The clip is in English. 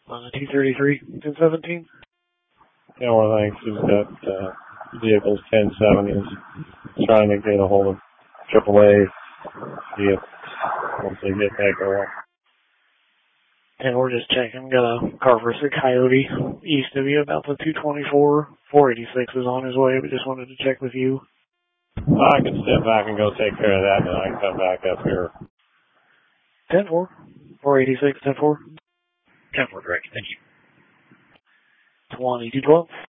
233, 1017. Yeah, well, thanks. He's got vehicles 1070s. Trying to get a hold of AAA. See if once they get that going. And we're just checking. Got a car for a Coyote east of you, about the 224. 486 is on his way, but just wanted to check with you. I can step back and go take care of that, and I can come back up here. 10-4. 486, 10-4. 10-4, direct. Thank you. 2212.